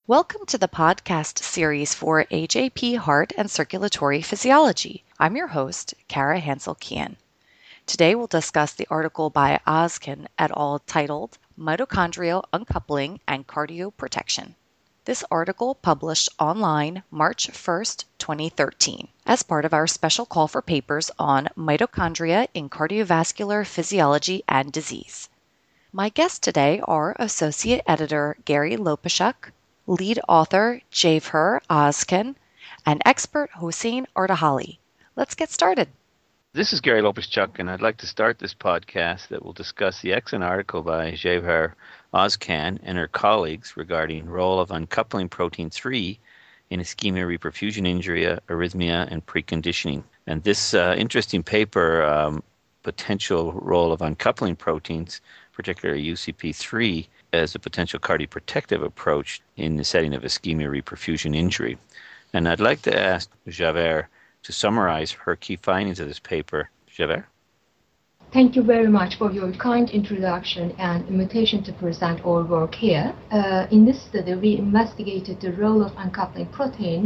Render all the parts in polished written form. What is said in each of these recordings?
Welcome to the podcast series for AJP Heart and Circulatory Physiology. I'm your host, Kara Hansel-Kian. Today we'll discuss the article by Ozkan et al. Titled Mitochondrial Uncoupling and Cardioprotection. This article published online March 1st, 2013, as part of our special call for papers on mitochondria in cardiovascular physiology and disease. My guests today are Associate Editor Gary Lopashuk, lead author Jawahar Ozkan, and expert Hossein Ardehali. Let's get started. This is Gary Lopashuk, and I'd like to start this podcast that will discuss the excellent article by Jawahar Ozkan and her colleagues regarding role of uncoupling protein 3 in ischemia reperfusion injury, arrhythmia, and preconditioning. And this interesting paper, potential role of uncoupling proteins, particularly UCP3, as a potential cardioprotective approach in the setting of ischemia reperfusion injury. And I'd like to ask Jawahar to summarize her key findings of this paper. Jawahar? Thank you very much for your kind introduction and invitation to present our work here. In this study, we investigated the role of uncoupling protein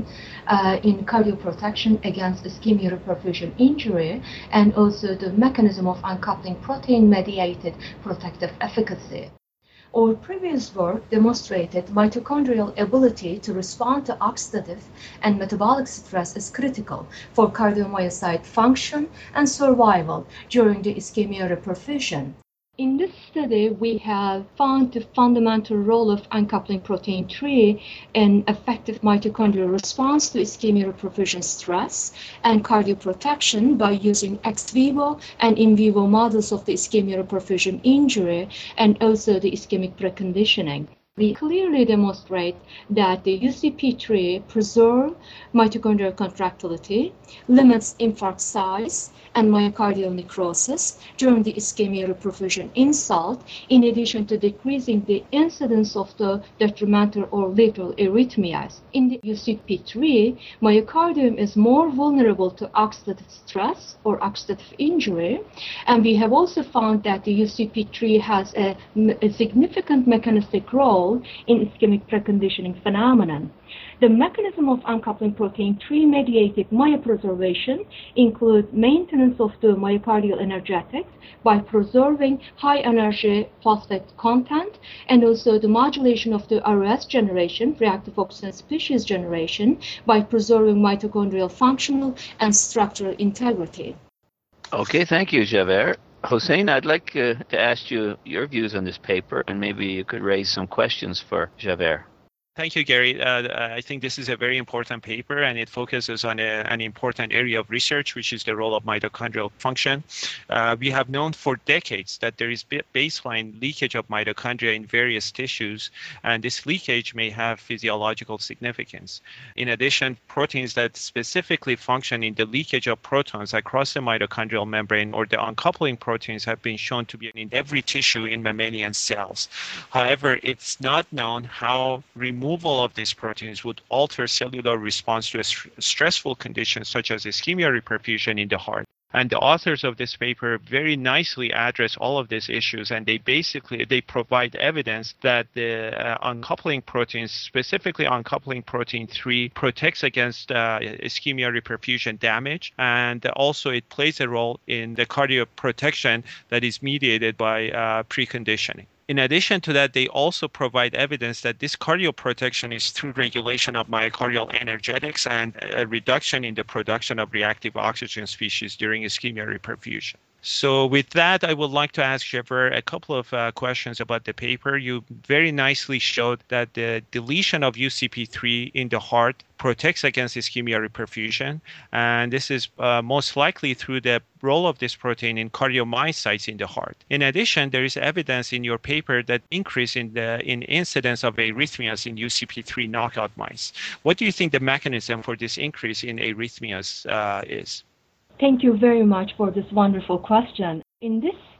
in cardioprotection against ischemia reperfusion injury and also the mechanism of uncoupling protein-mediated protective efficacy. Our previous work demonstrated mitochondrial ability to respond to oxidative and metabolic stress is critical for cardiomyocyte function and survival during the ischemia reperfusion. In this study, we have found the fundamental role of uncoupling protein 3 in effective mitochondrial response to ischemia reperfusion stress and cardioprotection by using ex vivo and in vivo models of the ischemia reperfusion injury and also the ischemic preconditioning. We clearly demonstrate that the UCP3 preserves mitochondrial contractility, limits infarct size, and myocardial necrosis during the ischemia reperfusion insult, in addition to decreasing the incidence of the detrimental or lethal arrhythmias. In the UCP3, myocardium is more vulnerable to oxidative stress or oxidative injury, and we have also found that the UCP3 has a significant mechanistic role in ischemic preconditioning phenomenon. The mechanism of uncoupling protein 3 mediated myopreservation includes maintenance of the myocardial energetics by preserving high energy phosphate content and also the modulation of the ROS generation, reactive oxygen species generation, by preserving mitochondrial functional and structural integrity. Okay, thank you, Jawahar. Hossein, I'd like to ask you your views on this paper, and maybe you could raise some questions for Jawahar. Thank you, Gary. I think this is a very important paper, and it focuses on an important area of research, which is the role of mitochondrial function. We have known for decades that there is baseline leakage of mitochondria in various tissues, and this leakage may have physiological significance. In addition, proteins that specifically function in the leakage of protons across the mitochondrial membrane or the uncoupling proteins have been shown to be in every tissue in mammalian cells. However, it's not known how removal of these proteins would alter cellular response to a stressful conditions such as ischemia reperfusion in the heart. And the authors of this paper very nicely address all of these issues, and they provide evidence that the uncoupling proteins, specifically uncoupling protein 3, protects against ischemia reperfusion damage, and also it plays a role in the cardioprotection that is mediated by preconditioning. In addition to that, they also provide evidence that this cardioprotection is through regulation of myocardial energetics and a reduction in the production of reactive oxygen species during ischemia reperfusion. So with that, I would like to ask Jawahar a couple of questions about the paper. You very nicely showed that the deletion of UCP3 in the heart protects against ischemia reperfusion, and this is most likely through the role of this protein in cardiomyocytes in the heart. In addition, there is evidence in your paper that increase in incidence of arrhythmias in UCP3 knockout mice. What do you think the mechanism for this increase in arrhythmias is? Thank you very much for this wonderful question. In this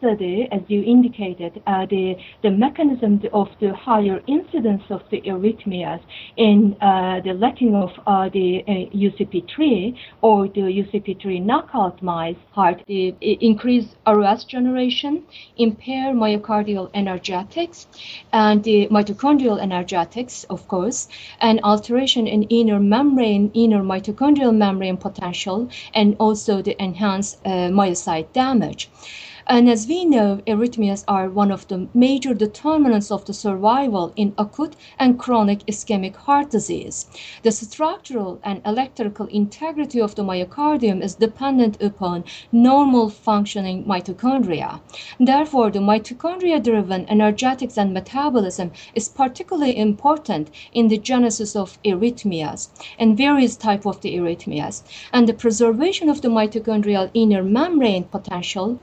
study, as you indicated, the mechanism of the higher incidence of the arrhythmias in the letting of the UCP3 or the UCP3 knockout mice heart, the increased ROS generation, impair myocardial energetics, and the mitochondrial energetics, of course, and alteration in inner mitochondrial membrane potential, and also the enhanced myocyte damage. And as we know, arrhythmias are one of the major determinants of the survival in acute and chronic ischemic heart disease. The structural and electrical integrity of the myocardium is dependent upon normal functioning mitochondria. Therefore, the mitochondria-driven energetics and metabolism is particularly important in the genesis of arrhythmias and various types of the arrhythmias. And the preservation of the mitochondrial inner membrane potential,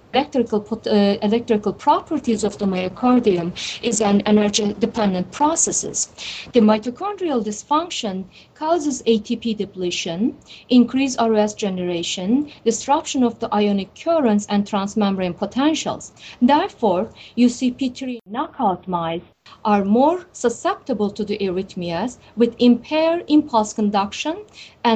electrical properties of the myocardium is an energy-dependent processes. The mitochondrial dysfunction causes ATP depletion, increased ROS generation, disruption of the ionic currents and transmembrane potentials. Therefore, UCP3 knockout mice are more susceptible to the arrhythmias with impaired impulse conduction and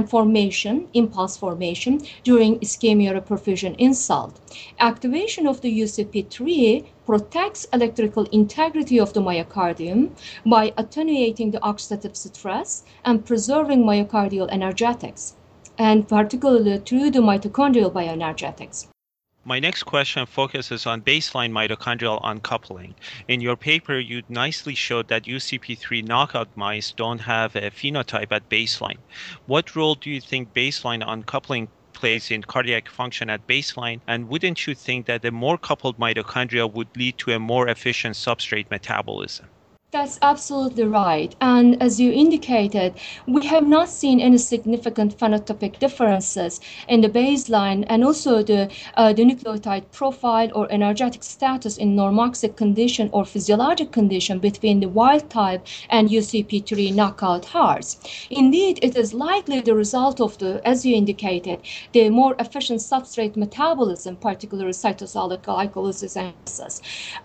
impulse formation during ischemia perfusion insult. Activation of the UCP3 protects electrical integrity of the myocardium by attenuating the oxidative stress and preserving myocardial energetics, and particularly through the mitochondrial bioenergetics. My next question focuses on baseline mitochondrial uncoupling. In your paper, you nicely showed that UCP3 knockout mice don't have a phenotype at baseline. What role do you think baseline uncoupling plays in cardiac function at baseline? And wouldn't you think that a more coupled mitochondria would lead to a more efficient substrate metabolism? That's absolutely right. And as you indicated, we have not seen any significant phenotypic differences in the baseline and also the nucleotide profile or energetic status in normoxic condition or physiologic condition between the wild type and UCP3 knockout hearts. Indeed, it is likely the result of as you indicated, the more efficient substrate metabolism, particularly cytosolic glycolysis and process.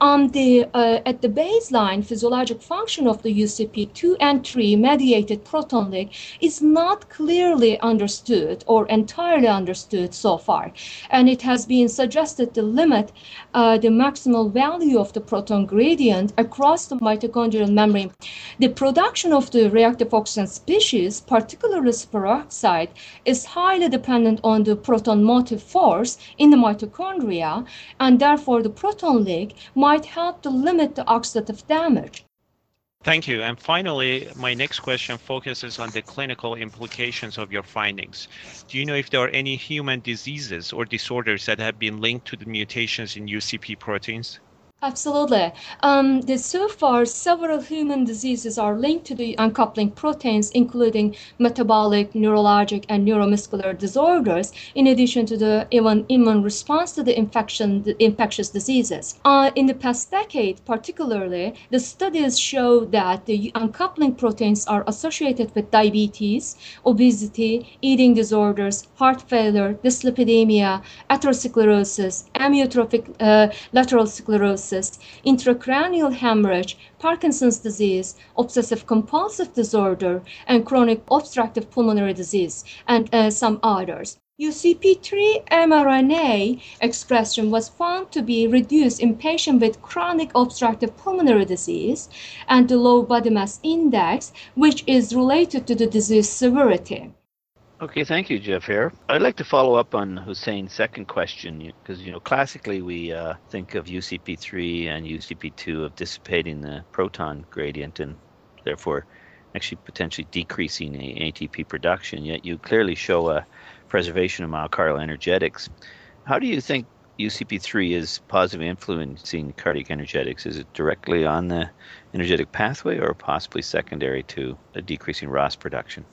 At the baseline physiologic function of the UCP2 and 3 mediated proton leak is not clearly understood or entirely understood so far, and it has been suggested to limit the maximal value of the proton gradient across the mitochondrial membrane. The production of the reactive oxygen species, particularly superoxide, is highly dependent on the proton motive force in the mitochondria, and therefore the proton leak might help to limit the oxidative damage. Thank you. And finally, my next question focuses on the clinical implications of your findings. Do you know if there are any human diseases or disorders that have been linked to the mutations in UCP proteins? Absolutely. So far, several human diseases are linked to the uncoupling proteins, including metabolic, neurologic, and neuromuscular disorders, in addition to the immune response to the infectious diseases. In the past decade, particularly, the studies show that the uncoupling proteins are associated with diabetes, obesity, eating disorders, heart failure, dyslipidemia, atherosclerosis, amyotrophic lateral sclerosis, intracranial hemorrhage, Parkinson's disease, obsessive-compulsive disorder, and chronic obstructive pulmonary disease, and some others. UCP3 mRNA expression was found to be reduced in patients with chronic obstructive pulmonary disease and the low body mass index, which is related to the disease severity. Okay, thank you, Jafer. I'd like to follow up on Hussein's second question, because classically we think of UCP3 and UCP2 of dissipating the proton gradient and therefore actually potentially decreasing ATP production, yet you clearly show a preservation of myocardial energetics. How do you think UCP3 is positively influencing cardiac energetics? Is it directly on the energetic pathway or possibly secondary to a decreasing ROS production?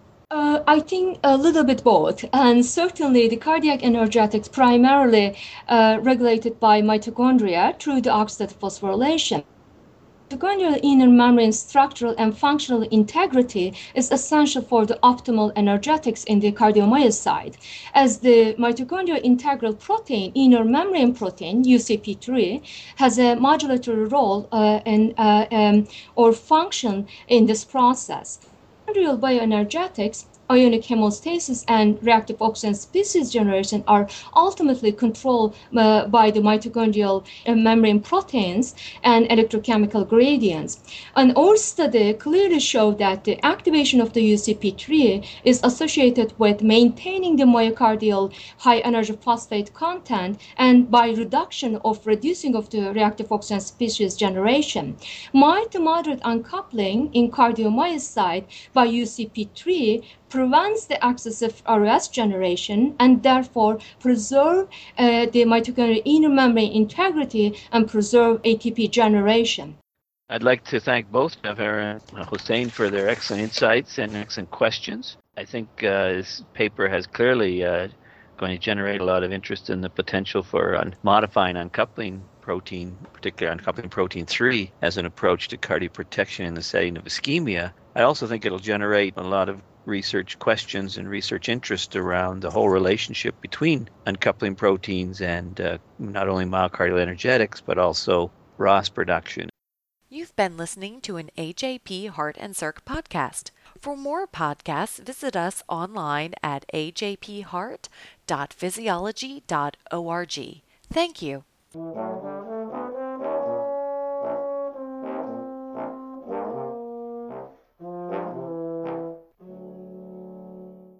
I think a little bit both, and certainly the cardiac energetics primarily regulated by mitochondria through the oxidative phosphorylation. mitochondrial inner membrane structural and functional integrity is essential for the optimal energetics in the cardiomyocyte, as the mitochondrial integral protein, inner membrane protein, UCP3, has a modulatory role or function in this process. Mitochondrial bioenergetics, ionic hemostasis, and reactive oxygen species generation are ultimately controlled by the mitochondrial membrane proteins and electrochemical gradients. And our study clearly showed that the activation of the UCP3 is associated with maintaining the myocardial high energy phosphate content and by reducing of the reactive oxygen species generation. Mild to moderate uncoupling in cardiomyocyte by UCP3 prevents the excessive ROS generation and therefore preserve the mitochondrial inner membrane integrity and preserve ATP generation. I'd like to thank both Javher and Hossein for their excellent insights and excellent questions. I think this paper has clearly going to generate a lot of interest in the potential for modifying uncoupling protein, particularly uncoupling protein 3, as an approach to cardioprotection in the setting of ischemia. I also think it'll generate a lot of research questions and research interest around the whole relationship between uncoupling proteins and not only myocardial energetics, but also ROS production. You've been listening to an AJP Heart and Circ podcast. For more podcasts, visit us online at ajpheart.physiology.org. Thank you.